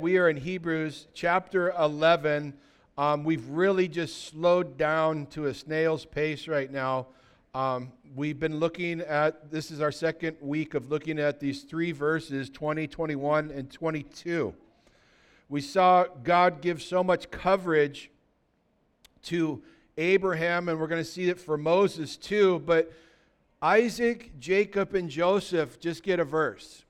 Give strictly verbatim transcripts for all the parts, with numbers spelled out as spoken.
We are in Hebrews chapter eleven. Um, we've really just slowed down to a snail's pace right now. Um, we've been looking at, this is our second week of looking at these three verses, twenty, twenty-one, and twenty-two. We saw God give so much coverage to Abraham, and we're going to see it for Moses too, but Isaac, Jacob, and Joseph just get a verse.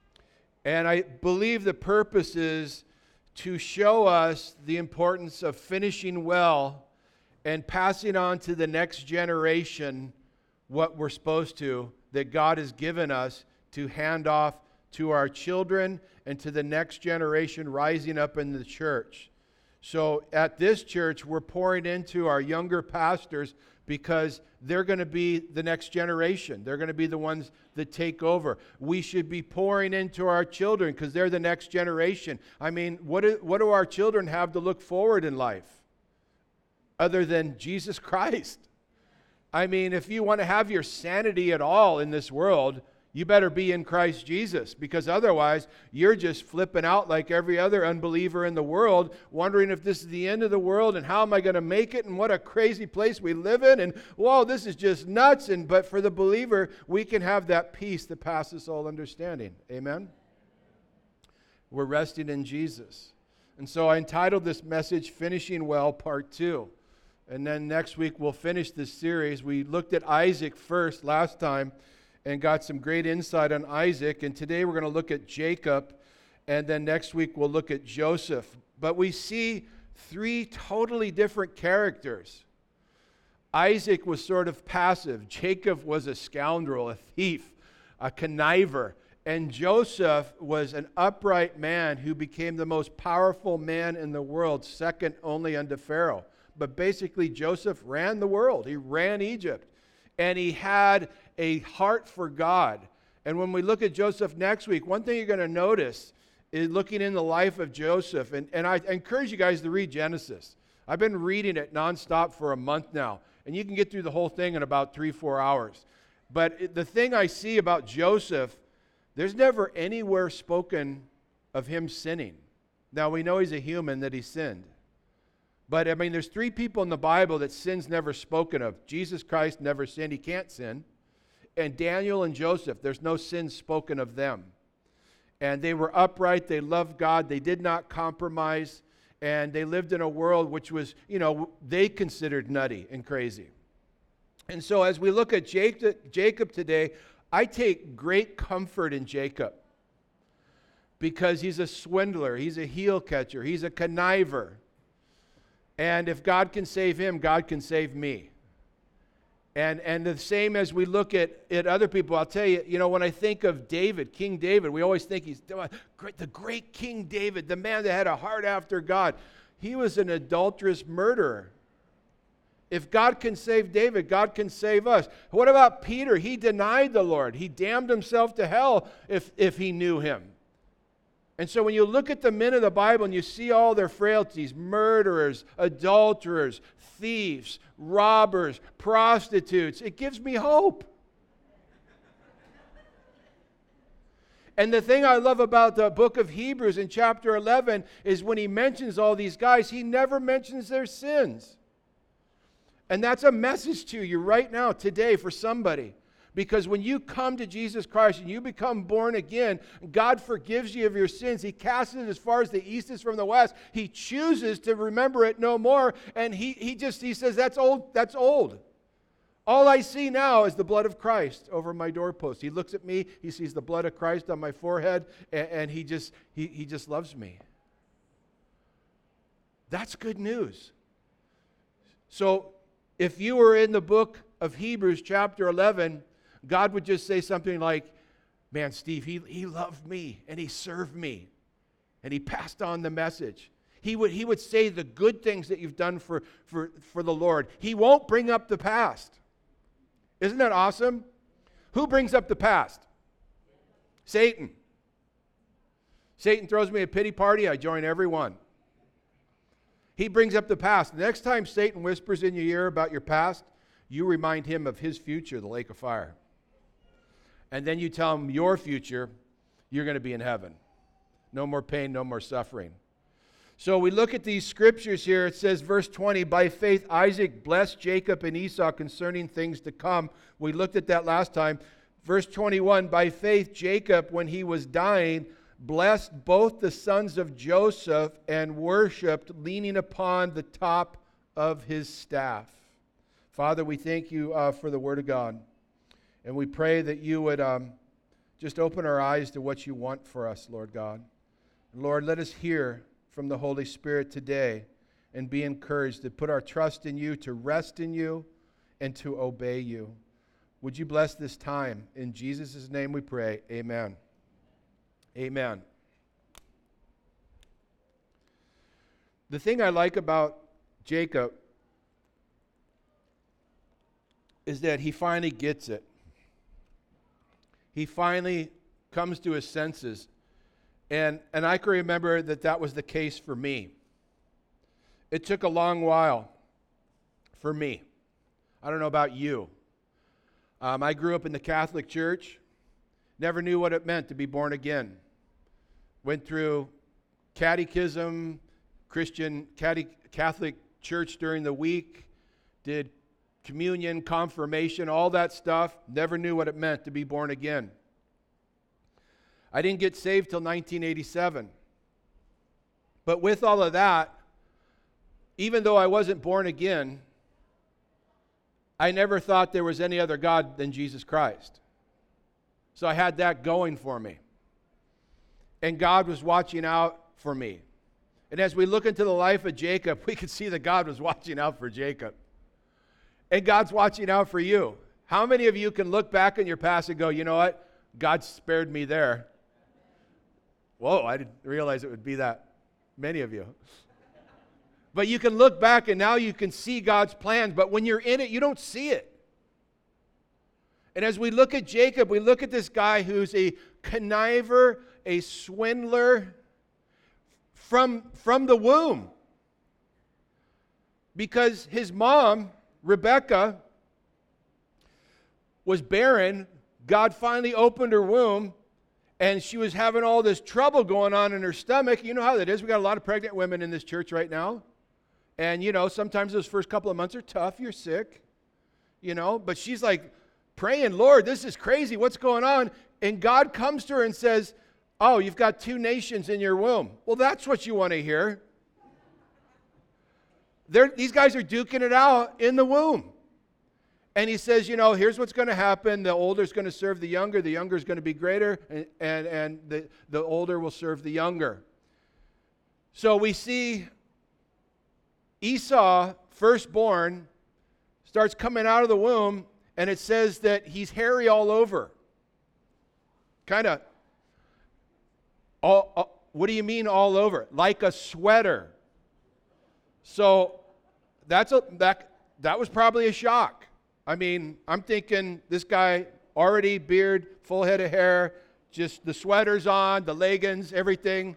And I believe the purpose is to show us the importance of finishing well and passing on to the next generation what we're supposed to, that God has given us to hand off to our children and to the next generation rising up in the church. So at this church, we're pouring into our younger pastors because they're going to be the next generation. They're going to be the ones that take over. We should be pouring into our children because they're the next generation. I mean, what do, what do our children have to look forward in life other than Jesus Christ? I mean, if you want to have your sanity at all in this world, you better be in Christ Jesus, because otherwise you're just flipping out like every other unbeliever in the world, wondering if this is the end of the world and how am I going to make it and what a crazy place we live in and whoa, this is just nuts. And but for the believer, we can have that peace that passes all understanding. Amen? We're resting in Jesus. And so I entitled this message, Finishing Well, Part two. And then next week we'll finish this series. We looked at Isaac first last time and got some great insight on Isaac. And today we're going to look at Jacob, and then next week we'll look at Joseph. But we see three totally different characters. Isaac was sort of passive. Jacob was a scoundrel, a thief, a conniver. And Joseph was an upright man who became the most powerful man in the world, second only unto Pharaoh. But basically, Joseph ran the world. He ran Egypt. And he had a heart for God. And when we look at Joseph next week, one thing you're going to notice is looking in the life of Joseph. And, and I encourage you guys to read Genesis. I've been reading it nonstop for a month now. And you can get through the whole thing in about three, four hours. But it, the thing I see about Joseph, there's never anywhere spoken of him sinning. Now, we know he's a human, that he sinned. But, I mean, there's three people in the Bible that sin's never spoken of. Jesus Christ never sinned. He can't sin. And Daniel and Joseph, there's no sin spoken of them. And they were upright. They loved God. They did not compromise. And they lived in a world which was, you know, they considered nutty and crazy. And so as we look at Jacob today, I take great comfort in Jacob. Because he's a swindler. He's a heel catcher. He's a conniver. And if God can save him, God can save me. And and the same as we look at, at other people, I'll tell you, you know, when I think of David, King David, we always think he's the great King David, the man that had a heart after God. He was an adulterous murderer. If God can save David, God can save us. What about Peter? He denied the Lord. He damned himself to hell if, if he knew him. And so when you look at the men of the Bible and you see all their frailties, murderers, adulterers, thieves, robbers, prostitutes, it gives me hope. And the thing I love about the book of Hebrews in chapter eleven is when he mentions all these guys, he never mentions their sins. And that's a message to you right now, today, for somebody. Because when you come to Jesus Christ and you become born again, God forgives you of your sins. He casts it as far as the east is from the west. He chooses to remember it no more. And he, he just, he says, that's old, that's old. All I see now is the blood of Christ over my doorpost. He looks at me, he sees the blood of Christ on my forehead, and, and he just, he, he just loves me. That's good news. So if you were in the book of Hebrews chapter eleven, God would just say something like, man, Steve, he, he loved me and he served me and he passed on the message. He would, he would say the good things that you've done for, for, for the Lord. He won't bring up the past. Isn't that awesome? Who brings up the past? Satan. Satan throws me a pity party, I join every one. He brings up the past. The next time Satan whispers in your ear about your past, you remind him of his future, the lake of fire. And then you tell him your future, you're going to be in heaven. No more pain, no more suffering. So we look at these scriptures here. It says, verse twenty, by faith Isaac blessed Jacob and Esau concerning things to come. We looked at that last time. Verse twenty-one, by faith Jacob, when he was dying, blessed both the sons of Joseph and worshiped, leaning upon the top of his staff. Father, we thank you uh, for the word of God. And we pray that you would um, just open our eyes to what you want for us, Lord God. Lord, let us hear from the Holy Spirit today and be encouraged to put our trust in you, to rest in you, and to obey you. Would you bless this time? In Jesus' name we pray. Amen. Amen. The thing I like about Jacob is that he finally gets it. He finally comes to his senses. And, and I can remember that that was the case for me. It took a long while for me. I don't know about you. Um, I grew up in the Catholic Church. Never knew what it meant to be born again. Went through catechism, Christian cate- Catholic Church during the week. Did communion, confirmation, all that stuff. Never knew what it meant to be born again. I didn't get saved till nineteen eighty-seven. But with all of that, even though I wasn't born again, I never thought there was any other God than Jesus Christ. So I had that going for me. And God was watching out for me. And as we look into the life of Jacob, we can see that God was watching out for Jacob. And God's watching out for you. How many of you can look back in your past and go, you know what? God spared me there. Whoa, I didn't realize it would be that many of you. But you can look back and now you can see God's plans. But when you're in it, you don't see it. And as we look at Jacob, we look at this guy who's a conniver, a swindler from, from the womb. Because his mom, Rebecca, was barren. God finally opened her womb, and she was having all this trouble going on in her stomach. You know how that is. We got a lot of pregnant women in this church right now. And, you know, sometimes those first couple of months are tough. You're sick, you know. But she's like praying, Lord, this is crazy. What's going on? And God comes to her and says, oh, you've got two nations in your womb. Well, that's what you want to hear. They're, these guys are duking it out in the womb. And he says, you know, here's what's going to happen. The older is going to serve the younger. The younger is going to be greater. And, and, and the, the older will serve the younger. So we see Esau, firstborn, starts coming out of the womb. And it says that he's hairy all over. Kind of, all, all, what do you mean all over? Like a sweater. So that's a, that, that was probably a shock. I mean, I'm thinking this guy, already beard, full head of hair, just the sweaters on, the leggings, everything.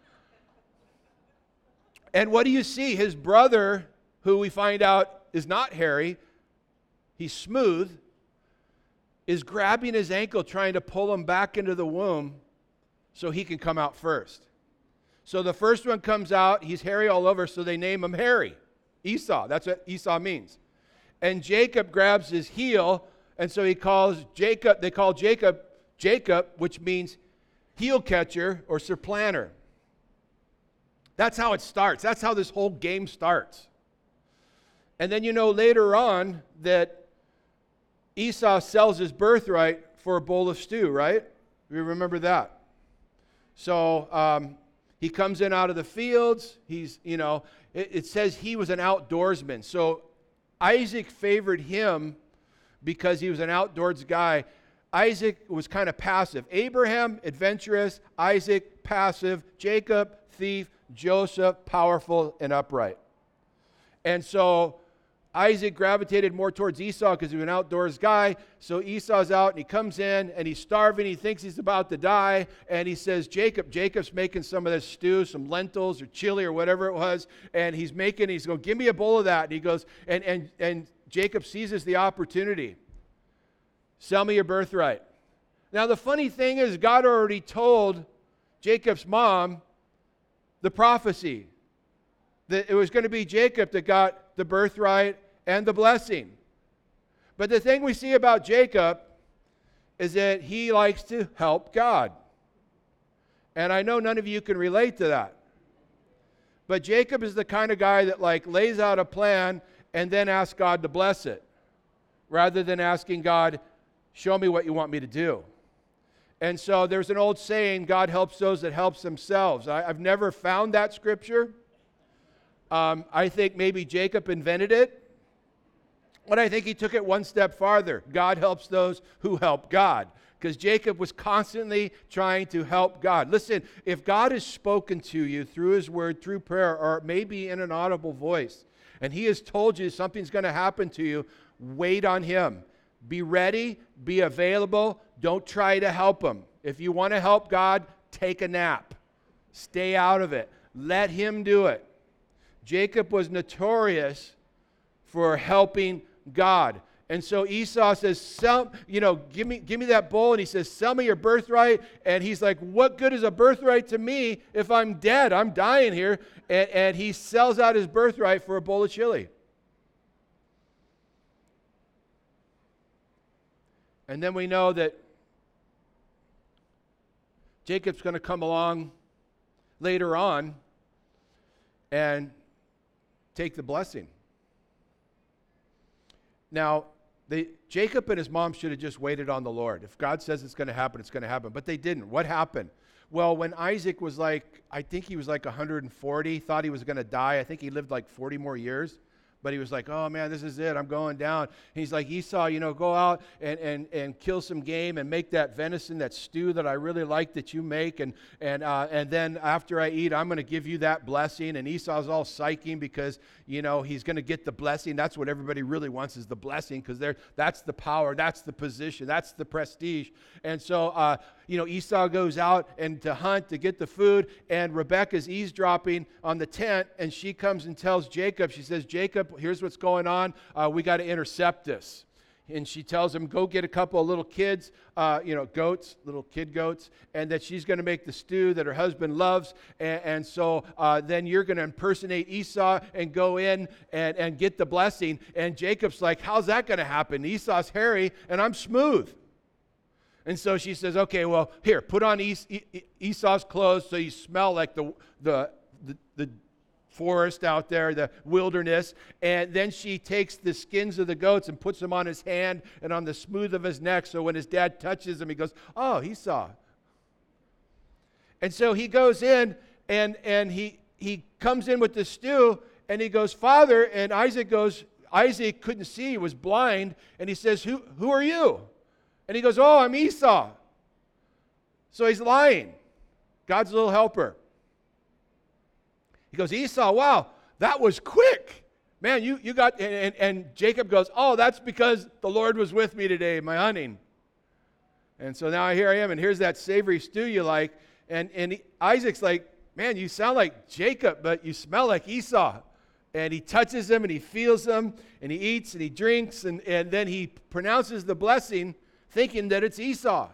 And what do you see? His brother, who we find out is not hairy, he's smooth, is grabbing his ankle, trying to pull him back into the womb so he can come out first. So the first one comes out, he's hairy all over, so they name him Hairy. Esau, that's what Esau means. And Jacob grabs his heel, and so he calls Jacob, they call Jacob Jacob, which means heel catcher or supplanter. That's how it starts. That's how this whole game starts. And then you know later on that Esau sells his birthright for a bowl of stew, right? You remember that? So um, he comes in out of the fields. He's, you know, it, it says he was an outdoorsman. So Isaac favored him because he was an outdoors guy. Isaac was kind of passive. Abraham, adventurous. Isaac, passive. Jacob, thief. Joseph, powerful and upright. And so Isaac gravitated more towards Esau because he was an outdoors guy. So Esau's out and he comes in and he's starving. He thinks he's about to die. And he says, Jacob, Jacob's making some of this stew, some lentils or chili or whatever it was. And he's making, he's going, give me a bowl of that. And he goes, and, and, and Jacob seizes the opportunity. Sell me your birthright. Now the funny thing is God already told Jacob's mom the prophecy that it was going to be Jacob that got the birthright and the blessing. But the thing we see about Jacob is that he likes to help God. And I know none of you can relate to that. But Jacob is the kind of guy that like lays out a plan and then asks God to bless it, rather than asking God, show me what you want me to do. And so there's an old saying, God helps those that helps themselves. I, I've never found that scripture. Um, I think maybe Jacob invented it. But I think he took it one step farther. God helps those who help God. Because Jacob was constantly trying to help God. Listen, if God has spoken to you through his word, through prayer, or maybe in an audible voice, and he has told you something's going to happen to you, wait on him. Be ready, be available. Don't try to help him. If you want to help God, take a nap. Stay out of it. Let him do it. Jacob was notorious for helping God. And so Esau says, sell, you know, give me, give me that bowl. And he says, sell me your birthright. And he's like, what good is a birthright to me if I'm dead? I'm dying here. And, and he sells out his birthright for a bowl of chili. And then we know that Jacob's going to come along later on and take the blessing. Now, they, Jacob and his mom should have just waited on the Lord. If God says it's going to happen, it's going to happen. But they didn't. What happened? Well, when Isaac was like, I think he was like one hundred forty, thought he was going to die. I think he lived like forty more years. But he was like, oh, man, this is it. I'm going down. And he's like, Esau, you know, go out and, and, and kill some game and make that venison, that stew that I really like that you make. And and uh, and then after I eat, I'm going to give you that blessing. And Esau's all psyching because, you know, he's going to get the blessing. That's what everybody really wants, is the blessing, because that's the power. That's the position. That's the prestige. And so, uh, you know, Esau goes out and to hunt to get the food. And Rebekah's eavesdropping on the tent. And she comes and tells Jacob, she says, Jacob, here's what's going on. Uh, we got to intercept this. And she tells him, go get a couple of little kids, uh, you know, goats, little kid goats, and that she's going to make the stew that her husband loves. And, and so uh, then you're going to impersonate Esau and go in and, and get the blessing. And Jacob's like, how's that going to happen? Esau's hairy and I'm smooth. And so she says, okay, well, here, put on es- Esau's clothes so you smell like the the the, the forest out there, the wilderness. And then she takes the skins of the goats and puts them on his hand and on the smooth of his neck, so when his dad touches him, he goes, oh, Esau. And so he goes in and and he he comes in with the stew and he goes, Father, and Isaac goes, Isaac couldn't see, he was blind, and he says, who who are you? And he goes, oh, I'm Esau. So he's lying. God's little helper. He goes, Esau, wow, that was quick. Man, you, you got, and, and, and Jacob goes, oh, that's because the Lord was with me today in my hunting. And so now here I am, and here's that savory stew you like. And, and he, Isaac's like, man, you sound like Jacob, but you smell like Esau. And he touches him, and he feels him, and he eats, and he drinks, and, and then he pronounces the blessing, thinking that it's Esau.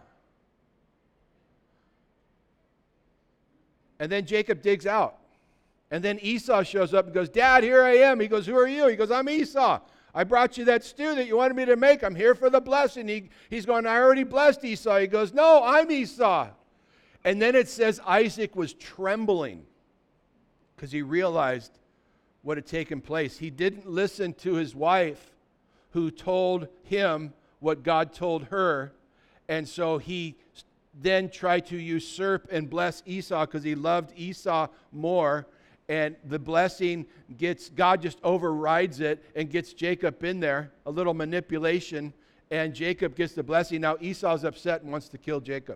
And then Jacob digs out. And then Esau shows up and goes, Dad, here I am. He goes, who are you? He goes, I'm Esau. I brought you that stew that you wanted me to make. I'm here for the blessing. He, he's going, I already blessed Esau. He goes, no, I'm Esau. And then it says Isaac was trembling because he realized what had taken place. He didn't listen to his wife who told him what God told her. And so he then tried to usurp and bless Esau because he loved Esau more. And the blessing gets, God just overrides it and gets Jacob in there, a little manipulation, and Jacob gets the blessing. Now Esau's upset and wants to kill Jacob.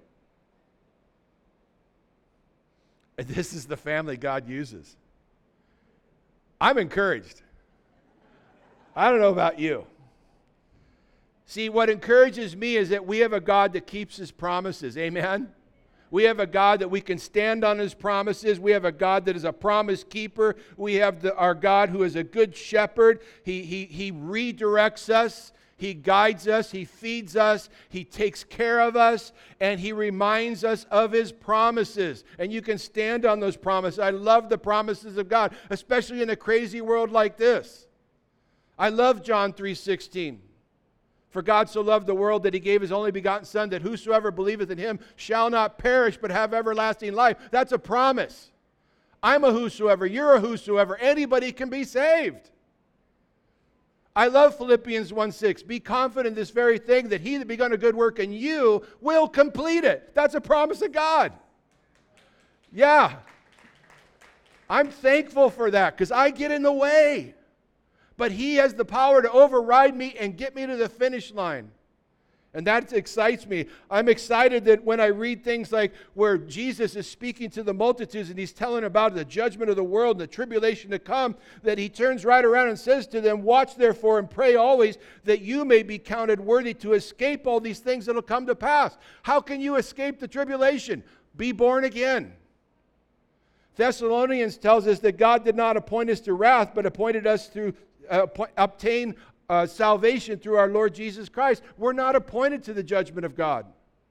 And this is the family God uses. I'm encouraged. I don't know about you. See, what encourages me is that we have a God that keeps his promises. Amen? We have a God that we can stand on his promises. We have a God that is a promise keeper. We have the, our God who is a good shepherd. He, he, he redirects us. He guides us, He feeds us, He takes care of us, and He reminds us of His promises. And you can stand on those promises. I love the promises of God, especially in a crazy world like this. I love John three sixteen. For God so loved the world that He gave His only begotten Son, that whosoever believeth in Him shall not perish but have everlasting life. That's a promise. I'm a whosoever, you're a whosoever. Anybody can be saved. I love Philippians one six. Be confident in this very thing, that He that begun a good work in you will complete it. That's a promise of God. Yeah. I'm thankful for that because I get in the way. But He has the power to override me and get me to the finish line. And that excites me. I'm excited that when I read things like where Jesus is speaking to the multitudes and He's telling about the judgment of the world and the tribulation to come, that He turns right around and says to them, watch therefore and pray always that you may be counted worthy to escape all these things that will come to pass. How can you escape the tribulation? Be born again. Thessalonians tells us that God did not appoint us to wrath, but appointed us to uh, obtain Uh, salvation through our Lord Jesus Christ. We're not appointed to the judgment of God.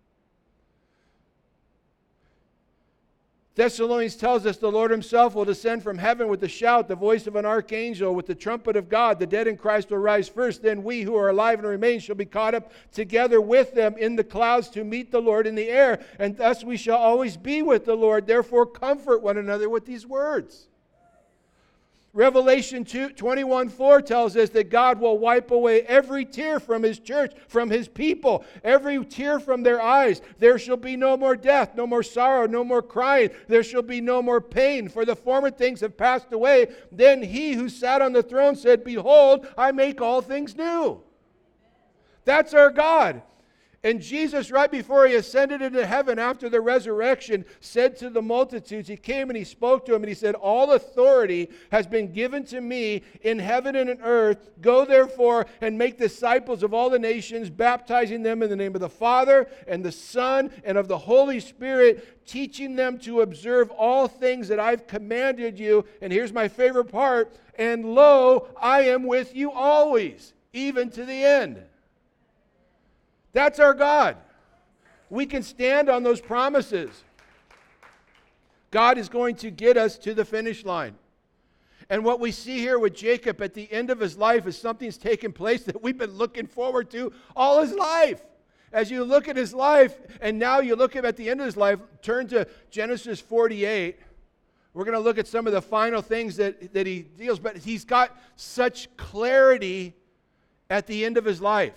Thessalonians tells us the Lord Himself will descend from heaven with a shout, the voice of an archangel, with the trumpet of God. The dead in Christ will rise first. Then we who are alive and remain shall be caught up together with them in the clouds to meet the Lord in the air. And thus we shall always be with the Lord. Therefore comfort one another with these words. Revelation twenty-one four tells us that God will wipe away every tear from His church, from His people, every tear from their eyes. There shall be no more death, no more sorrow, no more crying. There shall be no more pain, for the former things have passed away. Then He who sat on the throne said, behold, I make all things new. That's our God. And Jesus, right before He ascended into heaven after the resurrection, said to the multitudes, He came and He spoke to them and He said, all authority has been given to me in heaven and in earth. Go therefore and make disciples of all the nations, baptizing them in the name of the Father and the Son and of the Holy Spirit, teaching them to observe all things that I've commanded you. And here's my favorite part. And lo, I am with you always, even to the end. That's our God. We can stand on those promises. God is going to get us to the finish line. And what we see here with Jacob at the end of his life is something's taken place that we've been looking forward to all his life. As you look at his life, and now you look at the end of his life, turn to Genesis forty-eight. We're going to look at some of the final things that, that he deals, but he's got such clarity at the end of his life.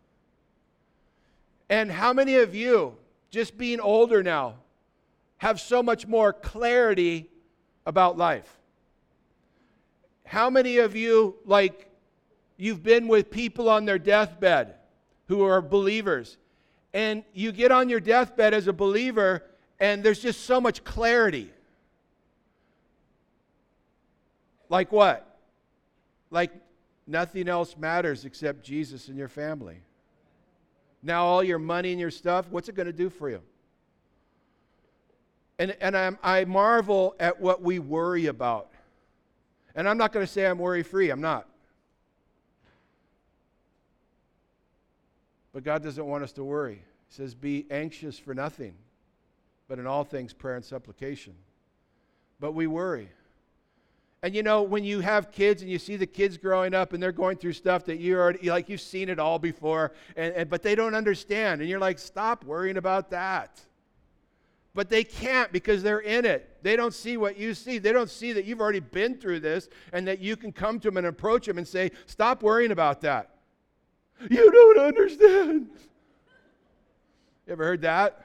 And how many of you, just being older now, have so much more clarity about life? How many of you, like, you've been with people on their deathbed who are believers, and you get on your deathbed as a believer, and there's just so much clarity? Like what? Like nothing else matters except Jesus and your family. Now all your money and your stuff, what's it going to do for you? And, and I'm, I marvel at what we worry about. And I'm not going to say I'm worry-free. I'm not. But God doesn't want us to worry. He says, be anxious for nothing, but in all things prayer and supplication. But we worry. And you know, when you have kids and you see the kids growing up and they're going through stuff that you already, like you've seen it all before, and, and but they don't understand. And you're like, stop worrying about that. But they can't because they're in it. They don't see what you see. They don't see that you've already been through this and that you can come to them and approach them and say, stop worrying about that. You don't understand. You ever heard that?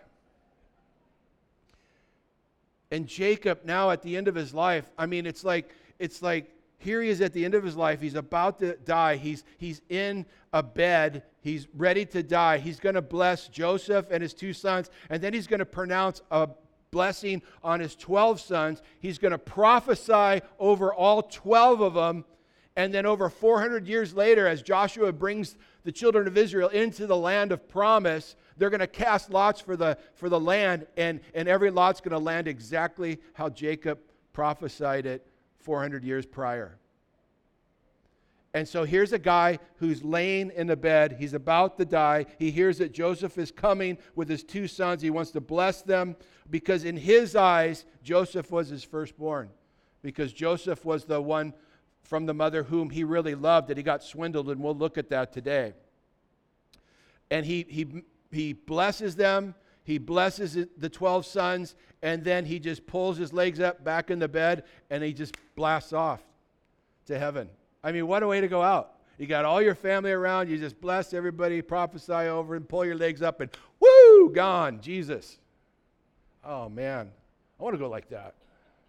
And Jacob now at the end of his life, I mean, it's like, it's like here he is at the end of his life. He's about to die. He's, he's in a bed. He's ready to die. He's going to bless Joseph and his two sons, and then he's going to pronounce a blessing on his twelve sons. He's going to prophesy over all twelve of them, and then over four hundred years later, as Joshua brings the children of Israel into the land of promise, they're going to cast lots for the, for the land, and, and every lot's going to land exactly how Jacob prophesied it four hundred years prior. And so here's a guy who's laying in the bed. He's about to die. He hears that Joseph is coming with his two sons. He wants to bless them because in his eyes, Joseph was his firstborn. Because Joseph was the one from the mother whom he really loved, that he got swindled, and we'll look at that today. And he he he blesses them. He blesses the twelve sons, and then he just pulls his legs up back in the bed, and he just blasts off to heaven. I mean, what a way to go out. You got all your family around, you just bless everybody, prophesy over, and pull your legs up, and woo, gone, Jesus. Oh, man, I want to go like that.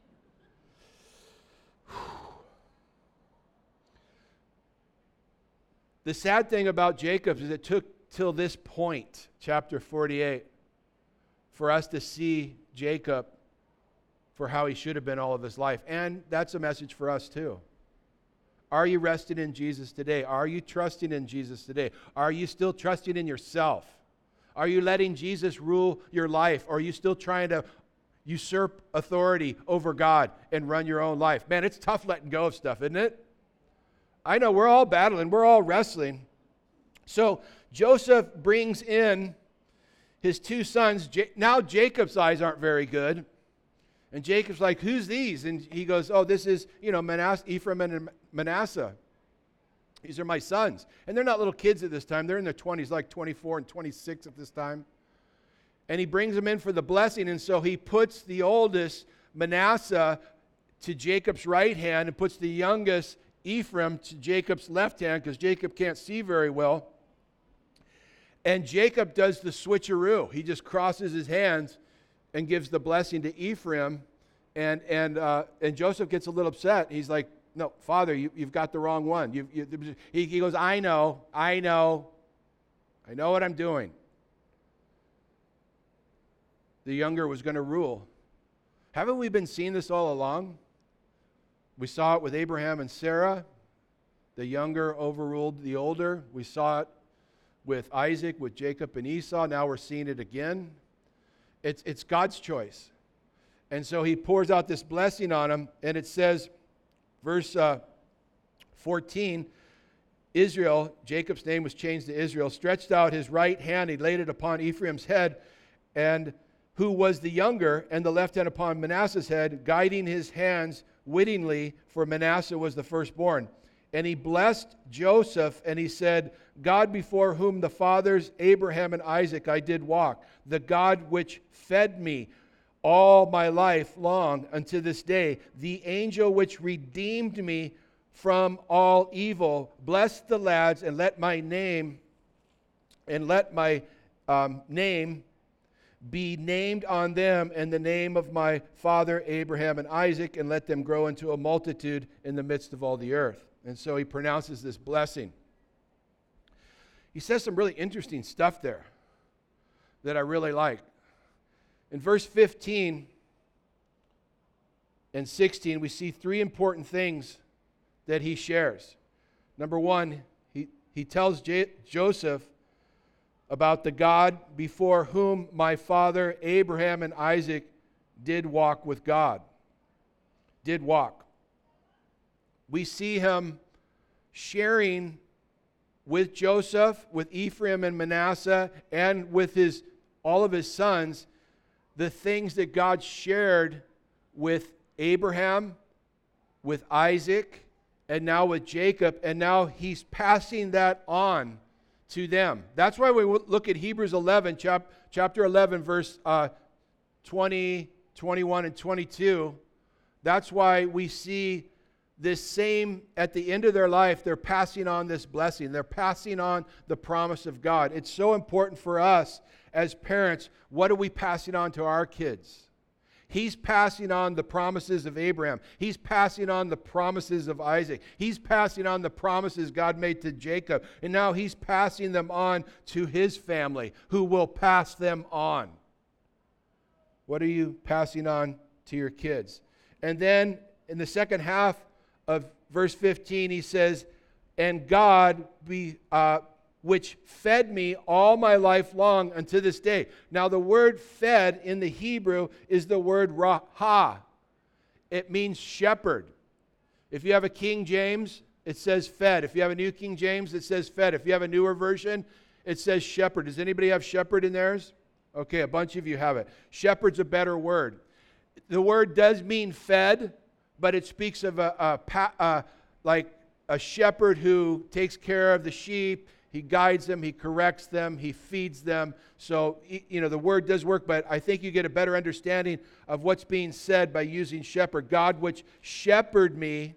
The sad thing about Jacob is it took till this point, chapter forty-eight, for us to see Jacob for how he should have been all of his life. And that's a message for us too. Are you resting in Jesus today? Are you trusting in Jesus today? Are you still trusting in yourself? Are you letting Jesus rule your life? Or are you still trying to usurp authority over God and run your own life? Man, it's tough letting go of stuff, isn't it? I know we're all battling. We're all wrestling. So Joseph brings in his two sons. Now Jacob's eyes aren't very good. And Jacob's like, who's these? And he goes, oh, this is, you know, Manasseh, Ephraim and Manasseh. These are my sons. And they're not little kids at this time. They're in their twenties, like twenty-four and twenty-six at this time. And he brings them in for the blessing. And so he puts the oldest, Manasseh, to Jacob's right hand and puts the youngest, Ephraim, to Jacob's left hand because Jacob can't see very well. And Jacob does the switcheroo. He just crosses his hands and gives the blessing to Ephraim, and and uh, and Joseph gets a little upset. He's like, "No, Father, you, you've got the wrong one." You, you, he, he goes, "I know, I know, I know what I'm doing." The younger was going to rule. Haven't we been seeing this all along? We saw it with Abraham and Sarah. The younger overruled the older. We saw it with Isaac, with Jacob and Esau. Now we're seeing it again. It's, it's God's choice. And so he pours out this blessing on him, and it says, verse uh, fourteen, Israel, Jacob's name was changed to Israel, stretched out his right hand, he laid it upon Ephraim's head, and who was the younger, and the left hand upon Manasseh's head, guiding his hands wittingly, for Manasseh was the firstborn. And he blessed Joseph, and he said, God before whom the fathers Abraham and Isaac I did walk, the God which fed me all my life long unto this day, the angel which redeemed me from all evil, bless the lads, and let my name, and let my um, name be named on them and the name of my father Abraham and Isaac, and let them grow into a multitude in the midst of all the earth. And so he pronounces this blessing. He says some really interesting stuff there that I really like. In verse fifteen and sixteen, we see three important things that he shares. Number one, he, he tells J- Joseph about the God before whom my father Abraham and Isaac did walk with God. Did walk. We see him sharing with Joseph, with Ephraim and Manasseh, and with his all of his sons, the things that God shared with Abraham, with Isaac, and now with Jacob, and now he's passing that on to them. That's why we look at Hebrews eleven, chap, chapter eleven, verse uh, twenty, twenty-one, and twenty-two. That's why we see this same, at the end of their life, they're passing on this blessing. They're passing on the promise of God. It's so important for us as parents. What are we passing on to our kids? He's passing on the promises of Abraham. He's passing on the promises of Isaac. He's passing on the promises God made to Jacob. And now he's passing them on to his family, who will pass them on. What are you passing on to your kids? And then in the second half of verse fifteen, he says, and God be uh, which fed me all my life long unto this day. Now the word fed in the Hebrew is the word raha. It means shepherd. If you have a King James it says fed. If you have a New King James, it says fed. If you have a newer version, it says shepherd. Does anybody have shepherd in theirs? Okay, a bunch of you have it. Shepherd's a better word. The word does mean fed, but it speaks of a, a, a like a shepherd who takes care of the sheep. He guides them, he corrects them, he feeds them. So, you know, the word does work, but I think you get a better understanding of what's being said by using shepherd. God, which shepherded me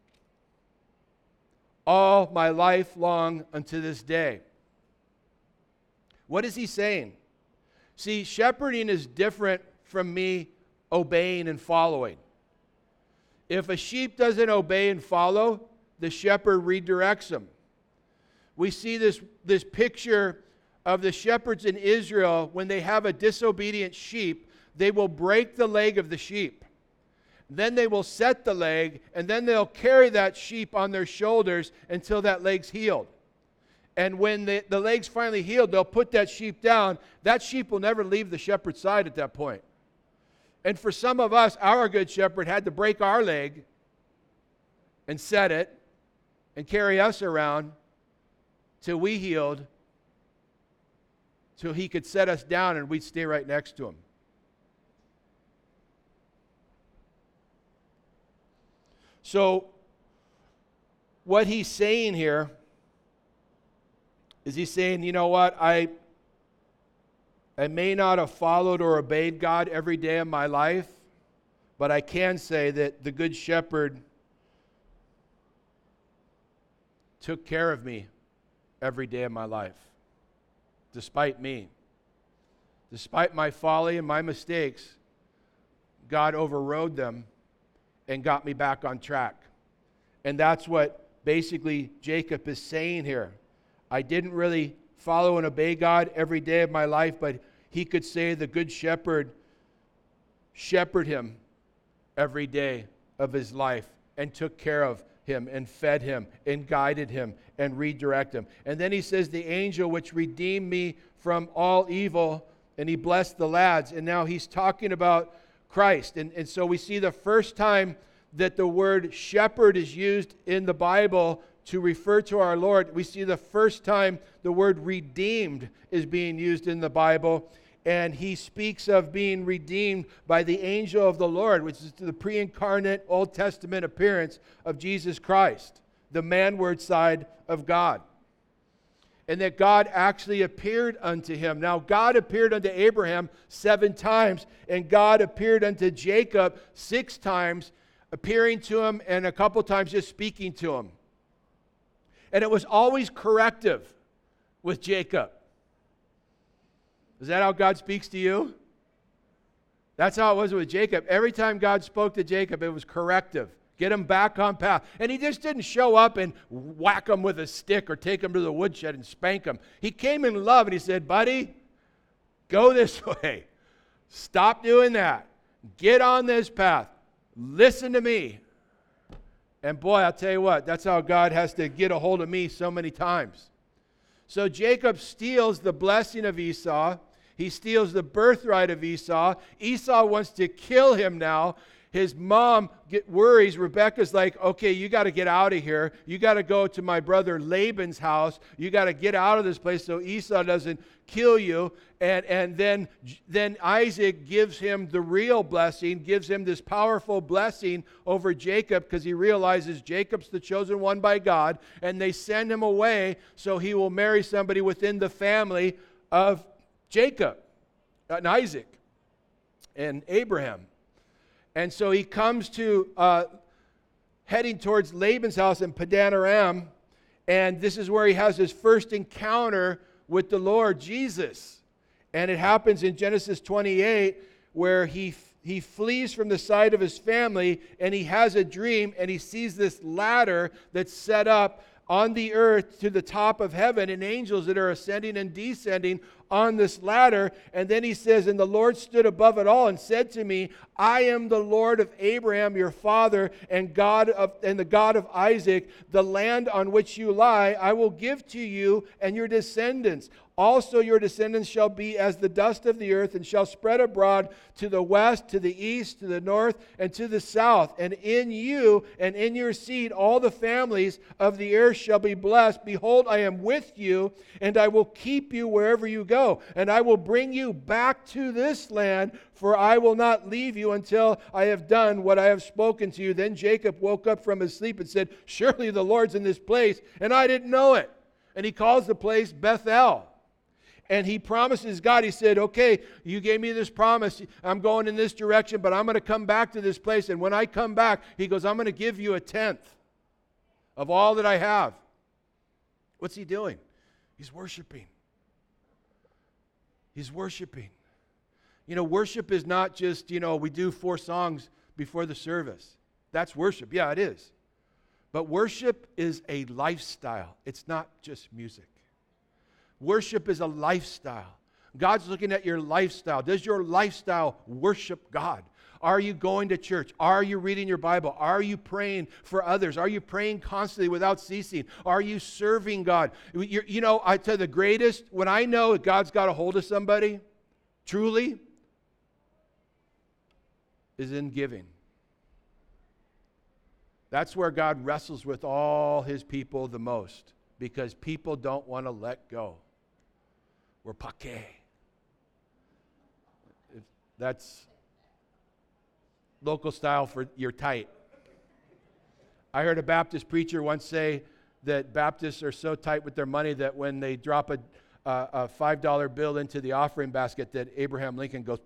all my life long unto this day. What is he saying? See, shepherding is different from me obeying and following. If a sheep doesn't obey and follow, the shepherd redirects them. We see this, this picture of the shepherds in Israel. When they have a disobedient sheep, they will break the leg of the sheep. Then they will set the leg, and then they'll carry that sheep on their shoulders until that leg's healed. And when the, the leg's finally healed, they'll put that sheep down. That sheep will never leave the shepherd's side at that point. And for some of us, our good shepherd had to break our leg and set it and carry us around till we healed, till he could set us down and we'd stay right next to him. So, what he's saying here is he's saying, you know what, I, I may not have followed or obeyed God every day of my life, but I can say that the Good Shepherd took care of me every day of my life, despite me. Despite my folly and my mistakes, God overrode them and got me back on track. And that's what basically Jacob is saying here. I didn't really follow and obey God every day of my life, but he could say the Good Shepherd shepherded him every day of his life and took care of him and fed him and guided him and redirected him. And then he says, the angel which redeemed me from all evil, and he blessed the lads. And now he's talking about Christ. And, and so we see the first time that the word shepherd is used in the Bible to refer to our Lord. We see the first time the word redeemed is being used in the Bible. And he speaks of being redeemed by the angel of the Lord, which is the pre-incarnate Old Testament appearance of Jesus Christ, the man-word side of God. And that God actually appeared unto him. Now, God appeared unto Abraham seven times, and God appeared unto Jacob six times, appearing to him and a couple times just speaking to him. And it was always corrective with Jacob. Is that how God speaks to you? That's how it was with Jacob. Every time God spoke to Jacob, it was corrective. Get him back on path. And he just didn't show up and whack him with a stick or take him to the woodshed and spank him. He came in love and he said, buddy, go this way. Stop doing that. Get on this path. Listen to me. And boy, I'll tell you what, that's how God has to get a hold of me so many times. So Jacob steals the blessing of Esau. He steals the birthright of Esau. Esau wants to kill him now. His mom get worries. Rebecca's like, okay, you got to get out of here. You got to go to my brother Laban's house. You got to get out of this place so Esau doesn't kill you. And, and then, then Isaac gives him the real blessing, gives him this powerful blessing over Jacob because he realizes Jacob's the chosen one by God. And they send him away so he will marry somebody within the family of Jacob and Isaac and Abraham. And so he comes to uh, heading towards Laban's house in Padan Aram, and this is where he has his first encounter with the Lord Jesus. And it happens in Genesis twenty-eight, where he he flees from the sight of his family, and he has a dream, and he sees this ladder that's set up on the earth to the top of heaven, and angels that are ascending and descending on this ladder. And then he says, and the Lord stood above it all and said to me, I am the Lord of Abraham, your father, and God of and the God of Isaac. The land on which you lie, I will give to you and your descendants. Also your descendants shall be as the dust of the earth, and shall spread abroad to the west, to the east, to the north, and to the south. And in you and in your seed all the families of the earth shall be blessed. Behold, I am with you, and I will keep you wherever you go. And I will bring you back to this land, for I will not leave you until I have done what I have spoken to you. Then Jacob woke up from his sleep and said, surely the Lord's in this place, and I didn't know it. And he calls the place Bethel. And he promises God, he said, okay, you gave me this promise. I'm going in this direction, but I'm going to come back to this place. And when I come back, he goes, I'm going to give you a tenth of all that I have. What's he doing? He's worshiping. He's worshiping. You know, worship is not just, you know, we do four songs before the service. That's worship. Yeah, it is. But worship is a lifestyle. It's not just music. Worship is a lifestyle. God's looking at your lifestyle. Does your lifestyle worship God? Are you going to church? Are you reading your Bible? Are you praying for others? Are you praying constantly without ceasing? Are you serving God? You're, you know, I tell you the greatest, when I know that God's got a hold of somebody, truly, is in giving. That's where God wrestles with all his people the most, because people don't want to let go. We're paquet. That's local style for you're tight. I heard a Baptist preacher once say that Baptists are so tight with their money that when they drop a, uh, a five dollar bill into the offering basket, that Abraham Lincoln goes,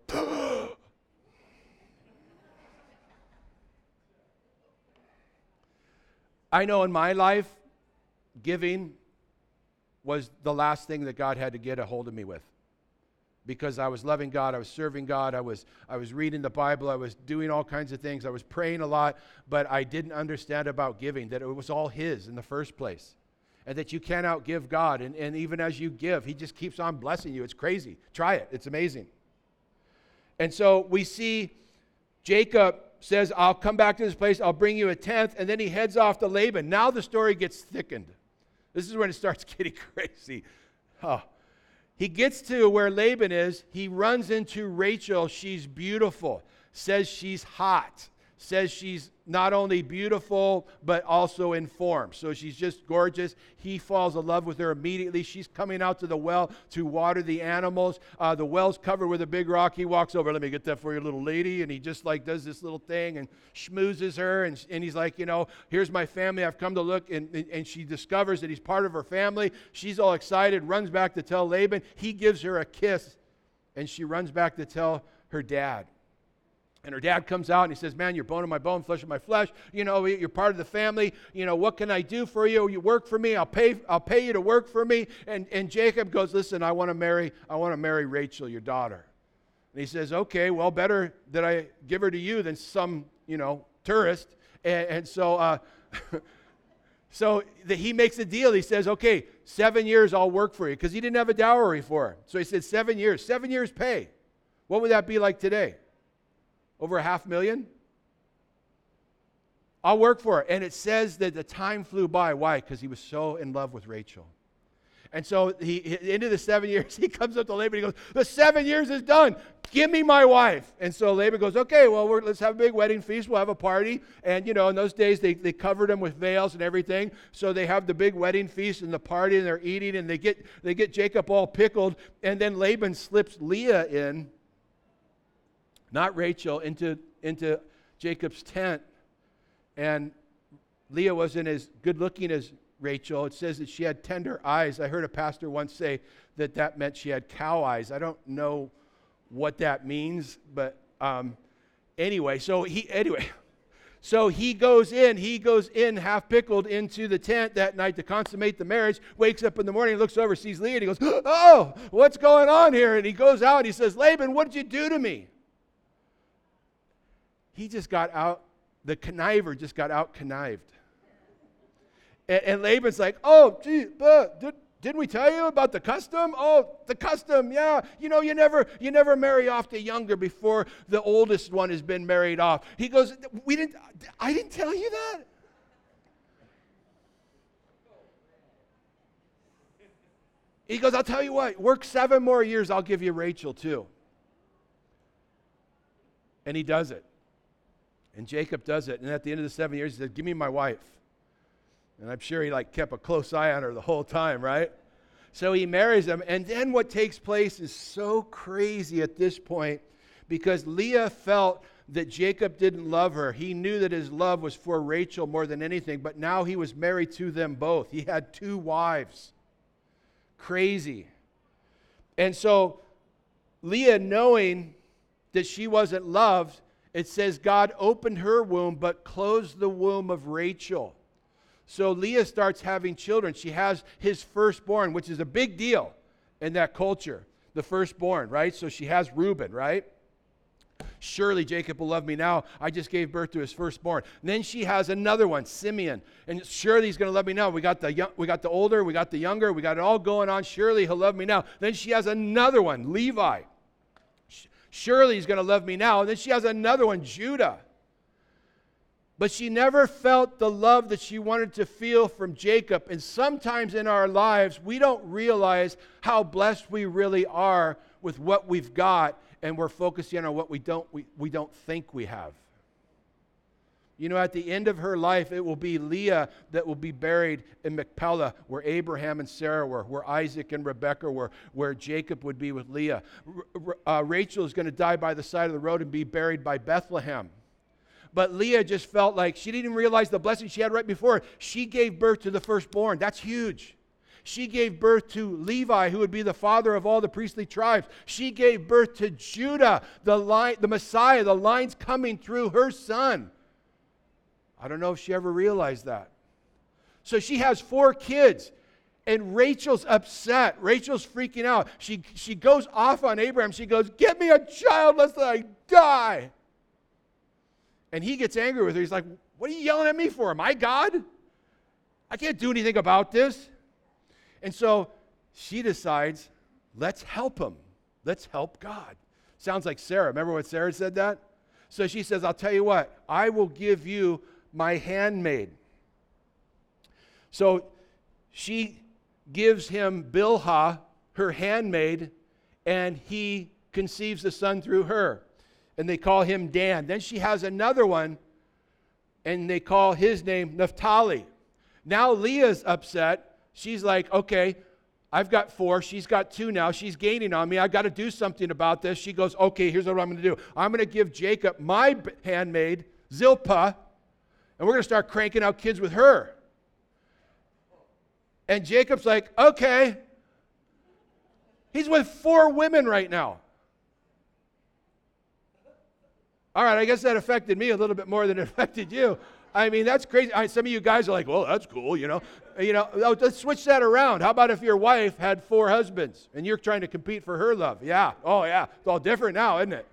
I know in my life, giving was the last thing that God had to get a hold of me with. Because I was loving God, I was serving God, I was I was reading the Bible, I was doing all kinds of things, I was praying a lot, but I didn't understand about giving, that it was all his in the first place. And that you can't outgive God. And, and even as you give, he just keeps on blessing you. It's crazy. Try it. It's amazing. And so we see Jacob says, I'll come back to this place, I'll bring you a tenth, and then he heads off to Laban. Now the story gets thickened. This is when it starts getting crazy. Oh. He gets to where Laban is. He runs into Rachel. She's beautiful. Says she's hot. Says she's not only beautiful, but also in form. So she's just gorgeous. He falls in love with her immediately. She's coming out to the well to water the animals. Uh, the well's covered with a big rock. He walks over, let me get that for you, little lady. And he just like does this little thing and schmoozes her. And, and he's like, you know, here's my family. I've come to look. And, and, and she discovers that he's part of her family. She's all excited, runs back to tell Laban. He gives her a kiss. And she runs back to tell her dad. And her dad comes out and he says, man, you're bone of my bone, flesh of my flesh. You know, you're part of the family. You know, what can I do for you? You work for me. I'll pay I'll pay you to work for me. And and Jacob goes, listen, I want to marry, I want to marry Rachel, your daughter. And he says, okay, well, better that I give her to you than some, you know, tourist. And, and so uh, so the, he makes a deal. He says, okay, seven years I'll work for you, because he didn't have a dowry for her. So he said, seven years, seven years pay. What would that be like today? Over a half million? I'll work for it. And it says that the time flew by. Why? Because he was so in love with Rachel. And so he, into the seven years, he comes up to Laban and he goes, the seven years is done. Give me my wife. And so Laban goes, okay, well, we're, let's have a big wedding feast. We'll have a party. And, you know, in those days, they, they covered them with veils and everything. So they have the big wedding feast and the party, and they're eating, and they get they get Jacob all pickled. And then Laban slips Leah in, not Rachel, into, into Jacob's tent. And Leah wasn't as good looking as Rachel. It says that she had tender eyes. I heard a pastor once say that that meant she had cow eyes. I don't know what that means, but um, anyway, so he anyway, so he goes in, he goes in half pickled into the tent that night to consummate the marriage, wakes up in the morning, looks over, sees Leah, and he goes, oh, what's going on here? And he goes out and he says, Laban, what did you do to me? He just got out, the conniver just got out connived. And, and Laban's like, oh, gee, uh, did, Didn't we tell you about the custom? Oh, the custom, yeah. You know, you never you never marry off the younger before the oldest one has been married off. He goes, we didn't, I didn't tell you that? He goes, I'll tell you what, work seven more years, I'll give you Rachel too. And he does it. And Jacob does it. And at the end of the seven years, he said, give me my wife. And I'm sure he like kept a close eye on her the whole time, right? So he marries him. And then what takes place is so crazy at this point, because Leah felt that Jacob didn't love her. He knew that his love was for Rachel more than anything, but now he was married to them both. He had two wives. Crazy. And so Leah, knowing that she wasn't loved, it says God opened her womb but closed the womb of Rachel. So Leah starts having children. She has his firstborn, which is a big deal in that culture. The firstborn, right? So she has Reuben, right? Surely Jacob will love me now. I just gave birth to his firstborn. And then she has another one, Simeon. And surely he's going to love me now. We got the young, we got the older, we got the younger, we got it all going on. Surely he'll love me now. Then she has another one, Levi. Surely he's going to love me now. And then she has another one, Judah. But she never felt the love that she wanted to feel from Jacob. And sometimes in our lives, we don't realize how blessed we really are with what we've got, and we're focusing on what we don't, we, we don't think we have. You know, at the end of her life, it will be Leah that will be buried in Machpelah, where Abraham and Sarah were, where Isaac and Rebekah were, where Jacob would be with Leah. R- uh, Rachel is going to die by the side of the road and be buried by Bethlehem. But Leah just felt like she didn't even realize the blessing she had right before. She gave birth to the firstborn. That's huge. She gave birth to Levi, who would be the father of all the priestly tribes. She gave birth to Judah, the line, the Messiah, the lines coming through her son. I don't know if she ever realized that. So she has four kids, and Rachel's upset. Rachel's freaking out. She, she goes off on Abraham. She goes, "Get me a child lest I die." And he gets angry with her. He's like, "What are you yelling at me for? Am I God? I can't do anything about this." And so she decides, let's help him. Let's help God. Sounds like Sarah. Remember when Sarah said that? So she says, I'll tell you what, I will give you my handmaid. So she gives him Bilhah, her handmaid, and he conceives the son through her. And they call him Dan. Then she has another one, and they call his name Naphtali. Now Leah's upset. She's like, okay, I've got four. She's got two now. She's gaining on me. I've got to do something about this. She goes, okay, here's what I'm going to do. I'm going to give Jacob my handmaid, Zilpah, and we're going to start cranking out kids with her. And Jacob's like, okay. He's with four women right now. All right, I guess that affected me a little bit more than it affected you. I mean, that's crazy. I, some of you guys are like, well, that's cool, you know. You know, let's switch that around. How about if your wife had four husbands and you're trying to compete for her love? Yeah. Oh, yeah. It's all different now, isn't it?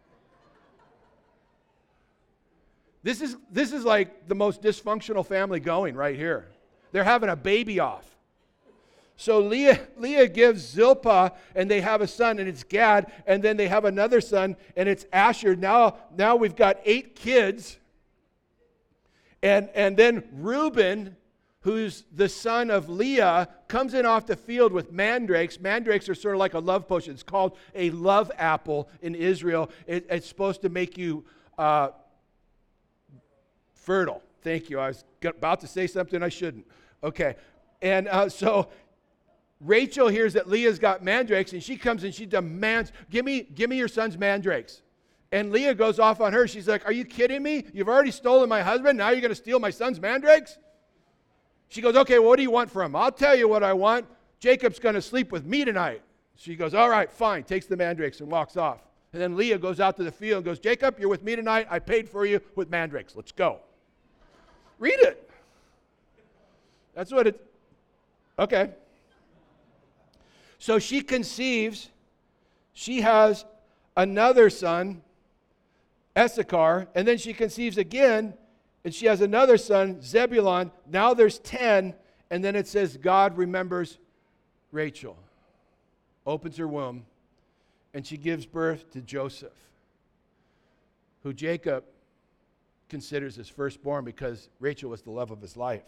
This is this is like the most dysfunctional family going right here. They're having a baby off. So Leah, Leah gives Zilpah, and they have a son, and it's Gad, and then they have another son, and it's Asher. Now, now we've got eight kids. And, and then Reuben, who's the son of Leah, comes in off the field with mandrakes. Mandrakes are sort of like a love potion. It's called a love apple in Israel. It, it's supposed to make you uh, fertile. Thank you. I was about to say something I shouldn't. Okay. And uh, so Rachel hears that Leah's got mandrakes, and she comes and she demands, give me, give me your son's mandrakes. And Leah goes off on her. She's like, are you kidding me? You've already stolen my husband. Now you're going to steal my son's mandrakes? She goes, okay, well, what do you want from him? I'll tell you what I want. Jacob's going to sleep with me tonight. She goes, all right, fine. Takes the mandrakes and walks off. And then Leah goes out to the field and goes, Jacob, you're with me tonight. I paid for you with mandrakes. Let's go. Read it. That's what it, okay. So she conceives. She has another son, Issachar, and then she conceives again, and she has another son, Zebulun. Now there's ten, and then it says God remembers Rachel opens her womb, and she gives birth to Joseph, who Jacob considers his firstborn because Rachel was the love of his life.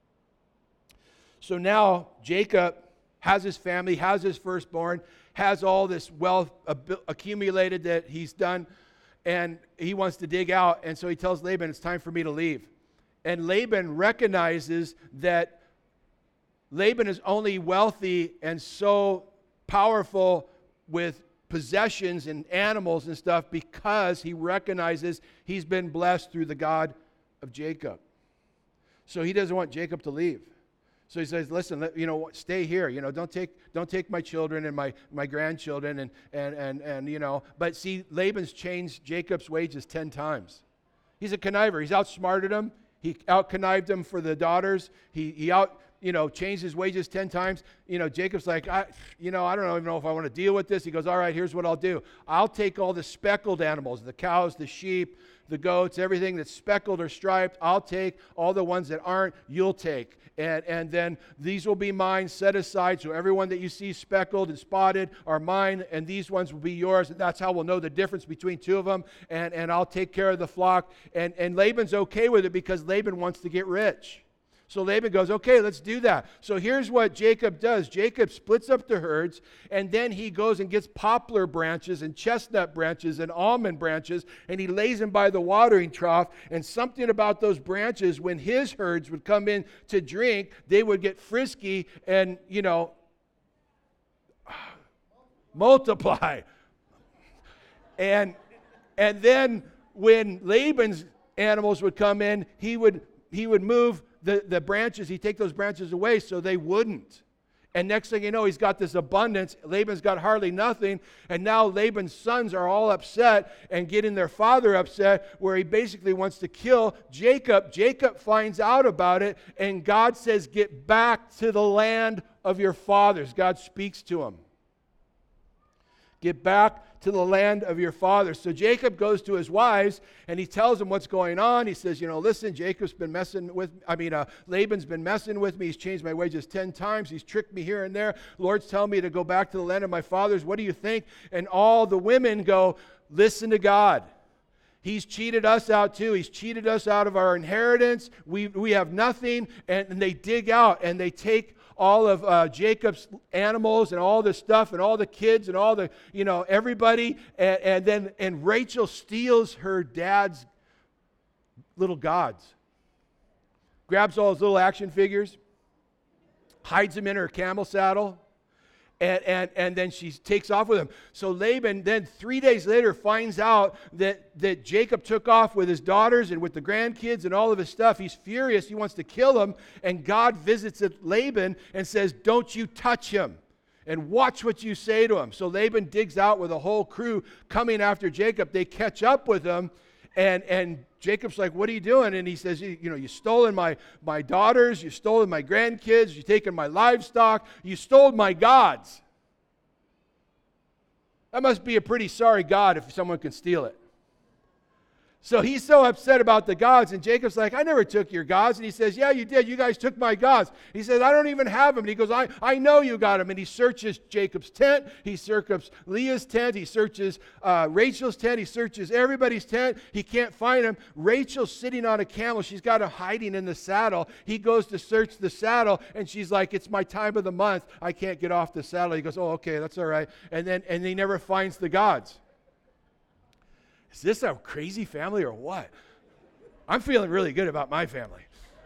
So now Jacob has his family, has his firstborn, has all this wealth accumulated that he's done, and he wants to dig out. And so he tells Laban, it's time for me to leave. And Laban recognizes that Laban is only wealthy and so powerful with possessions and animals and stuff because he recognizes he's been blessed through the God of Jacob. So he doesn't want Jacob to leave. So he says, listen, let, you know, stay here. You know, don't take don't take my children and my, my grandchildren and, and, and, and, you know. But see, Laban's changed Jacob's wages ten times. He's a conniver. He's outsmarted him. He out-connived him for the daughters. He, he out, you know, changed his wages ten times. You know, Jacob's like, I, you know, I don't even know if I want to deal with this. He goes, all right, here's what I'll do. I'll take all the speckled animals, the cows, the sheep, the goats, everything that's speckled or striped. I'll take all the ones that aren't, you'll take. And, and then these will be mine, set aside, so everyone that you see speckled and spotted are mine, and these ones will be yours. And that's how we'll know the difference between two of them. And, and I'll take care of the flock. And, and Laban's okay with it because Laban wants to get rich. So Laban goes, okay, let's do that. So here's what Jacob does. Jacob splits up the herds, and then he goes and gets poplar branches and chestnut branches and almond branches, and he lays them by the watering trough. And something about those branches, when his herds would come in to drink, they would get frisky and, you know, multiply. And, and then when Laban's animals would come in, he would, he would move The, the branches, he'd take those branches away so they wouldn't. And next thing you know, he's got this abundance. Laban's got hardly nothing. And now Laban's sons are all upset and getting their father upset, where he basically wants to kill Jacob. Jacob finds out about it, and God says, get back to the land of your fathers. God speaks to him. Get back to the land of your fathers. So Jacob goes to his wives and he tells them what's going on. He says, you know, listen, Jacob's been messing with, I mean, uh, Laban's been messing with me. He's changed my wages ten times. He's tricked me here and there. Lord's telling me to go back to the land of my fathers. What do you think? And all the women go, listen to God. He's cheated us out too. He's cheated us out of our inheritance. We, we have nothing. And, and they dig out and they take all of uh, Jacob's animals and all the stuff and all the kids and all the, you know, everybody. And, and then and Rachel steals her dad's little gods. Grabs all his little action figures, hides them in her camel saddle, and, and, and then she takes off with him. So Laban then three days later finds out that, that Jacob took off with his daughters and with the grandkids and all of his stuff. He's furious. He wants to kill him. And God visits Laban and says, don't you touch him. And watch what you say to him. So Laban digs out with a whole crew coming after Jacob. They catch up with him. And, and Jacob's like, what are you doing? And he says, you, you know, you stolen my, my daughters, you stolen my grandkids, you taken my livestock, you stole my gods. That must be a pretty sorry God if someone can steal it. So he's so upset about the gods, and Jacob's like, I never took your gods. And he says, yeah, you did. You guys took my gods. He says, I don't even have them. And he goes, I, I know you got them. And he searches Jacob's tent. He searches Leah's tent. He searches uh, Rachel's tent. He searches everybody's tent. He can't find them. Rachel's sitting on a camel. She's got him hiding in the saddle. He goes to search the saddle, and she's like, it's my time of the month. I can't get off the saddle. He goes, oh, okay, that's all right. And then and he never finds the gods. Is this a crazy family or what? I'm feeling really good about my family.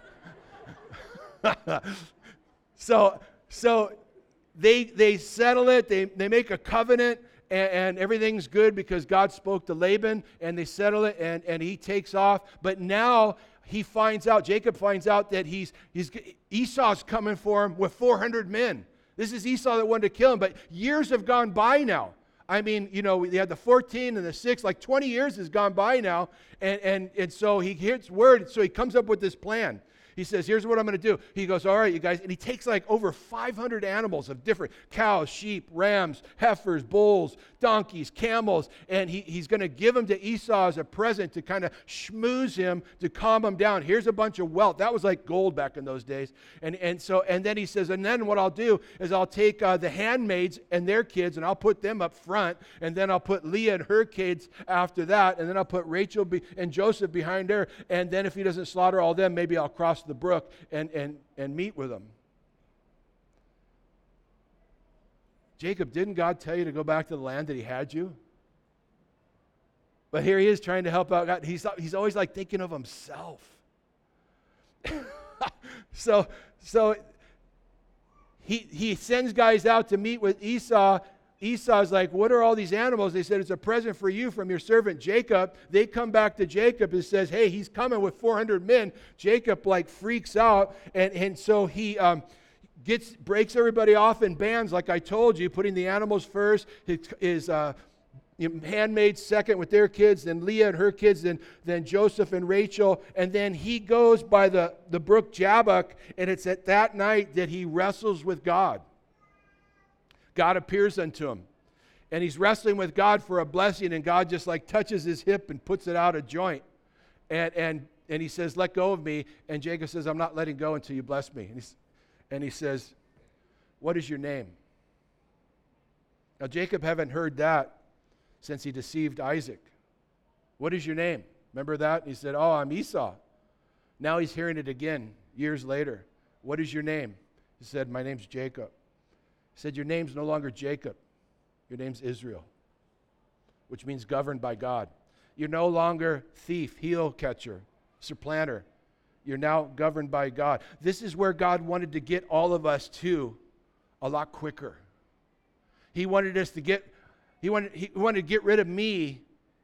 so so they they settle it. They, they make a covenant, and, and everything's good because God spoke to Laban, and they settle it, and, and he takes off. But now he finds out, Jacob finds out that he's, he's Esau's coming for him with four hundred men. This is Esau that wanted to kill him, but years have gone by now. I mean, you know, they had the fourteen and the six, like twenty years has gone by now. And, and, and so he hears word, so he comes up with this plan. He says, here's what I'm going to do. He goes, all right, you guys. And he takes like over five hundred animals of different cows, sheep, rams, heifers, bulls, donkeys, camels. And he, he's going to give them to Esau as a present to kind of schmooze him, to calm him down. Here's a bunch of wealth. That was like gold back in those days. And, and so, and then he says, and then what I'll do is I'll take uh, the handmaids and their kids and I'll put them up front. And then I'll put Leah and her kids after that. And then I'll put Rachel be, and Joseph behind her. And then if he doesn't slaughter all them, maybe I'll cross the brook and, and, and meet with them. Jacob, didn't God tell you to go back to the land that he had you? But here he is trying to help out God. He's, he's always like thinking of himself. so so he, he sends guys out to meet with Esau. Esau's like, what are all these animals? They said, it's a present for you from your servant Jacob. They come back to Jacob and says, hey, he's coming with four hundred men. Jacob like freaks out. And, and so he um, gets breaks everybody off in bands, like I told you, putting the animals first, his, his uh, handmaids second with their kids, then Leah and her kids, then, then Joseph and Rachel. And then he goes by the, the brook Jabbok, and it's at that night that he wrestles with God. God appears unto him, and he's wrestling with God for a blessing, and God just like touches his hip and puts it out of joint, and and and he says, let go of me, and Jacob says, I'm not letting go until you bless me, and, he's, and he says, what is your name? Now Jacob haven't heard that since he deceived Isaac. What is your name? Remember that? And he said, oh, I'm Esau. Now he's hearing it again years later. What is your name? He said, my name's Jacob. He said, your name's no longer Jacob. Your name's Israel, which means governed by God. You're no longer thief, heel catcher, supplanter. You're now governed by God. This is where God wanted to get all of us to a lot quicker. He wanted us to get, he wanted, he wanted to get rid of me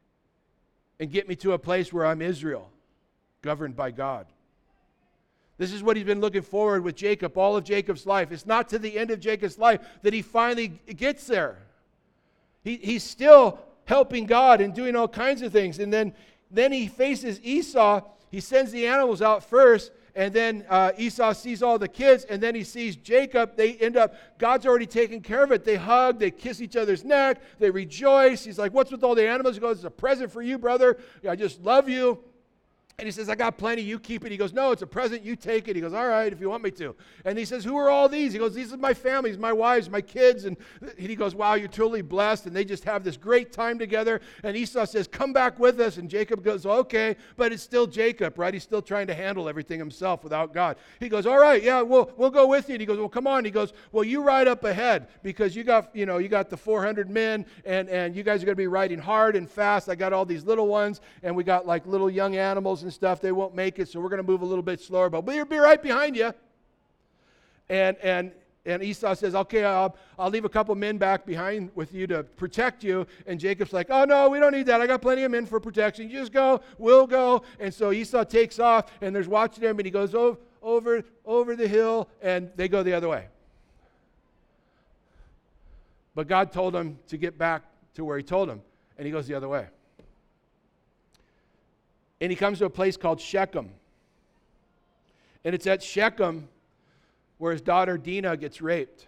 and get me to a place where I'm Israel, governed by God. This is what he's been looking forward with Jacob, all of Jacob's life. It's not to the end of Jacob's life that he finally gets there. He, he's still helping God and doing all kinds of things. And then, then he faces Esau. He sends the animals out first, and then uh, Esau sees all the kids, and then he sees Jacob. They end up, God's already taken care of it. They hug, they kiss each other's neck, they rejoice. He's like, what's with all the animals? He goes, it's a present for you, brother. I just love you. And he says, I got plenty, you keep it. He goes, no, it's a present, you take it. He goes, all right, if you want me to. And he says, who are all these? He goes, these are my families, my wives, my kids. And he goes, wow, you're totally blessed. And they just have this great time together. And Esau says, come back with us. And Jacob goes, okay, but it's still Jacob, right? He's still trying to handle everything himself without God. He goes, all right, yeah, we'll, we'll go with you. And he goes, well, come on. He goes, well, you ride up ahead because you got, you know, you got the four hundred men and, and you guys are going to be riding hard and fast. I got all these little ones and we got like little young animals and stuff. They won't make it, so we're going to move a little bit slower, but we'll be right behind you. And and and Esau says, okay, I'll, I'll leave a couple men back behind with you to protect you. And Jacob's like, oh, no, we don't need that. I got plenty of men for protection. You just go, we'll go. And so Esau takes off, and there's watching him, and he goes over, over, over the hill, and they go the other way. But God told him to get back to where he told him, and he goes the other way. And he comes to a place called Shechem. And it's at Shechem where his daughter Dinah gets raped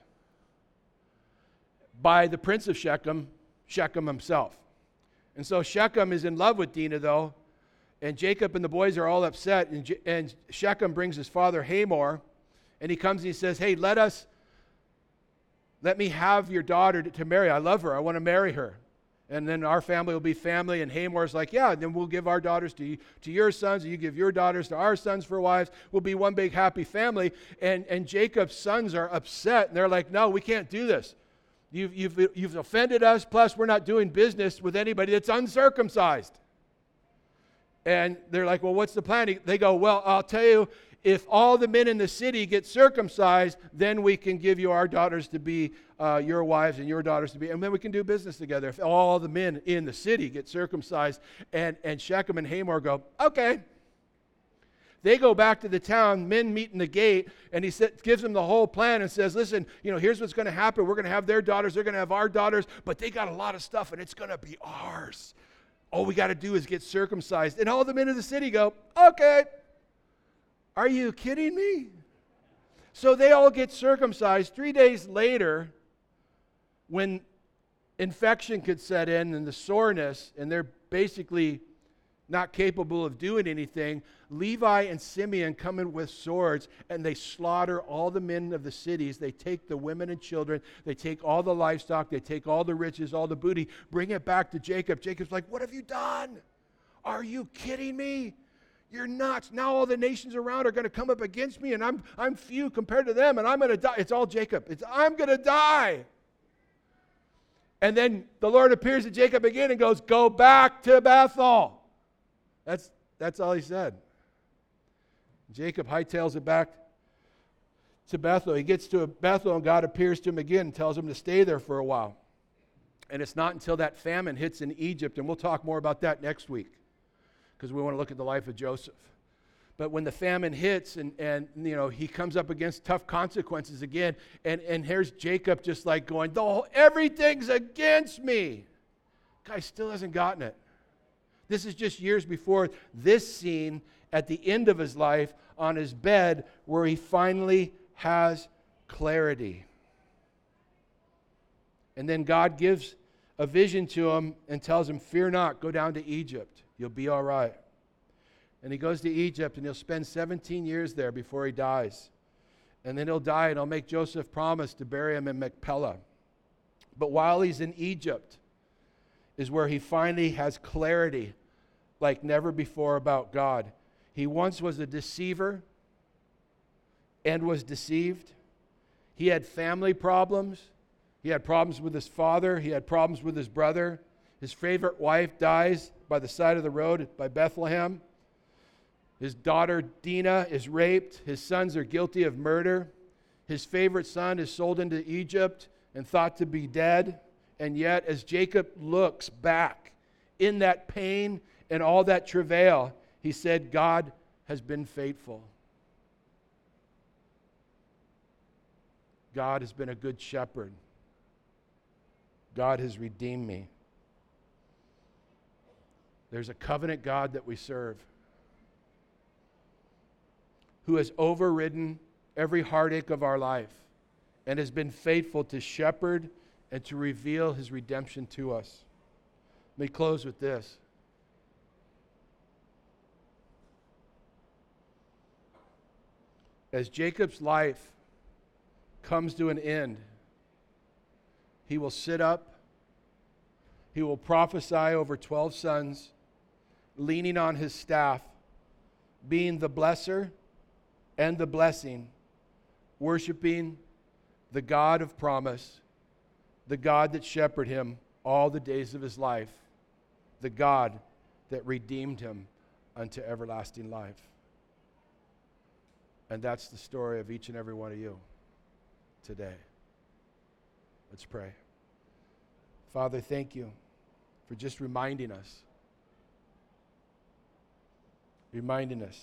by the prince of Shechem, Shechem himself. And so Shechem is in love with Dinah, though, and Jacob and the boys are all upset, and, J- and Shechem brings his father Hamor, and he comes and he says, hey, let us, let me have your daughter to, to marry. I love her. I want to marry her. And then our family will be family. And Hamor's like, yeah, then we'll give our daughters to, you, to your sons, and you give your daughters to our sons for wives. We'll be one big happy family. And, and Jacob's sons are upset, and they're like, no, we can't do this. You've, you've, you've offended us, plus we're not doing business with anybody that's uncircumcised. And they're like, well, what's the plan? They go, well, I'll tell you, if all the men in the city get circumcised, then we can give you our daughters to be uh, your wives and your daughters to be, and then we can do business together. If all the men in the city get circumcised, and, and Shechem and Hamor go, okay. They go back to the town, men meet in the gate, and he sa- gives them the whole plan and says, listen, you know, here's what's going to happen. We're going to have their daughters, they're going to have our daughters, but they got a lot of stuff, and it's going to be ours. All we got to do is get circumcised. And all the men of the city go, okay. Are you kidding me? So they all get circumcised. Three days later, when infection could set in and the soreness, and they're basically not capable of doing anything, Levi and Simeon come in with swords and they slaughter all the men of the cities. They take the women and children. They take all the livestock. They take all the riches, all the booty, bring it back to Jacob. Jacob's like, what have you done? Are you kidding me? You're nuts. Now all the nations around are going to come up against me, and I'm, I'm few compared to them, and I'm going to die. It's all Jacob. It's, I'm going to die. And then the Lord appears to Jacob again and goes, go back to Bethel. That's, that's all he said. Jacob hightails it back to Bethel. He gets to Bethel, and God appears to him again and tells him to stay there for a while. And it's not until that famine hits in Egypt, and we'll talk more about that next week because we want to look at the life of Joseph. But when the famine hits and, and you know, he comes up against tough consequences again, and, and here's Jacob just like going, the whole, everything's against me. Guy still hasn't gotten it. This is just years before this scene at the end of his life on his bed where he finally has clarity. And then God gives a vision to him and tells him, fear not, go down to Egypt. You'll be all right. And he goes to Egypt, and he'll spend seventeen years there before he dies. And then he'll die, and he'll make Joseph promise to bury him in Machpelah. But while he's in Egypt is where he finally has clarity like never before about God. He once was a deceiver and was deceived. He had family problems. He had problems with his father. He had problems with his brother. His favorite wife dies by the side of the road by Bethlehem. His daughter Dinah is raped. His sons are guilty of murder. His favorite son is sold into Egypt and thought to be dead. And yet, as Jacob looks back in that pain and all that travail, he said, God has been faithful. God has been a good shepherd. God has redeemed me. There's a covenant God that we serve who has overridden every heartache of our life and has been faithful to shepherd and to reveal his redemption to us. Let me close with this. As Jacob's life comes to an end, he will sit up, he will prophesy over twelve sons, leaning on his staff, being the blesser and the blessing, worshiping the God of promise, the God that shepherded him all the days of his life, the God that redeemed him unto everlasting life. And that's the story of each and every one of you today. Let's pray. Father, thank you for just reminding us, reminding us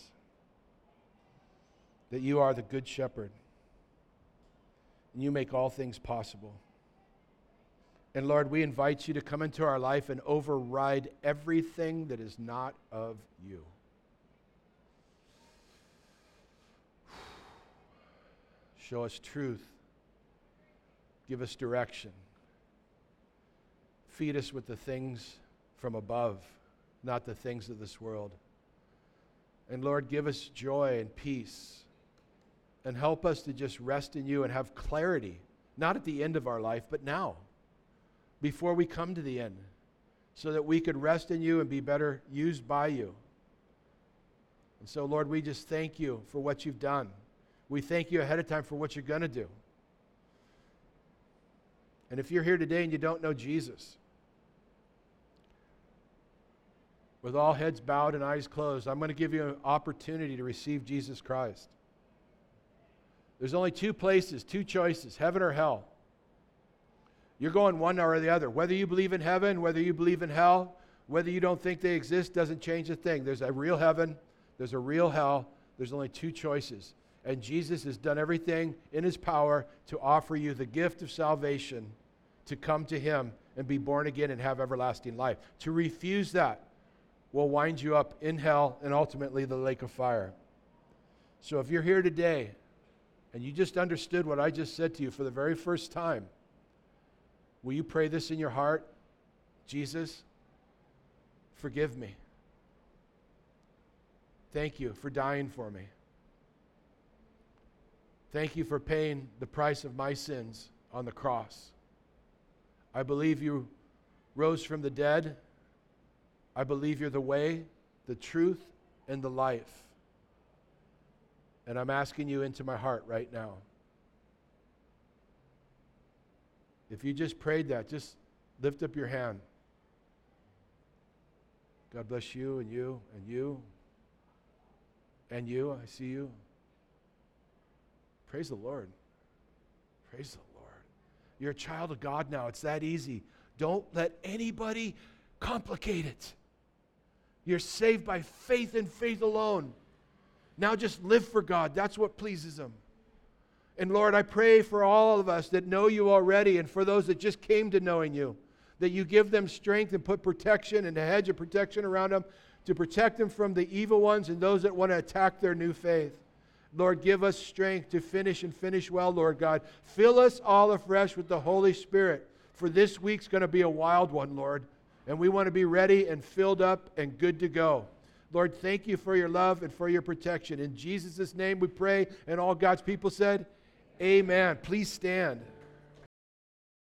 that you are the good shepherd and you make all things possible. And Lord, we invite you to come into our life and override everything that is not of you. Show us truth. Give us direction. Feed us with the things from above, not the things of this world. And Lord, give us joy and peace. And help us to just rest in you and have clarity, not at the end of our life, but now, before we come to the end, so that we could rest in you and be better used by you. And so, Lord, we just thank you for what you've done. We thank you ahead of time for what you're going to do. And if you're here today and you don't know Jesus, with all heads bowed and eyes closed, I'm going to give you an opportunity to receive Jesus Christ. There's only two places, two choices, heaven or hell. You're going one or the other. Whether you believe in heaven, whether you believe in hell, whether you don't think they exist, doesn't change a thing. There's a real heaven, there's a real hell. There's only two choices. And Jesus has done everything in his power to offer you the gift of salvation, to come to him and be born again and have everlasting life. To refuse that will wind you up in hell and ultimately the lake of fire. So if you're here today and you just understood what I just said to you for the very first time, will you pray this in your heart? Jesus, forgive me. Thank you for dying for me. Thank you for paying the price of my sins on the cross. I believe you rose from the dead. I believe you're the way, the truth, and the life. And I'm asking you into my heart right now. If you just prayed that, just lift up your hand. God bless you and you and you and you. I see you. Praise the Lord. Praise the Lord. You're a child of God now. It's that easy. Don't let anybody complicate it. You're saved by faith and faith alone. Now just live for God. That's what pleases Him. And Lord, I pray for all of us that know you already and for those that just came to knowing you, that you give them strength and put protection and a hedge of protection around them to protect them from the evil ones and those that want to attack their new faith. Lord, give us strength to finish and finish well, Lord God. Fill us all afresh with the Holy Spirit, for this week's going to be a wild one, Lord, and we want to be ready and filled up and good to go. Lord, thank you for your love and for your protection. In Jesus' name we pray, and all God's people said, amen. Please stand.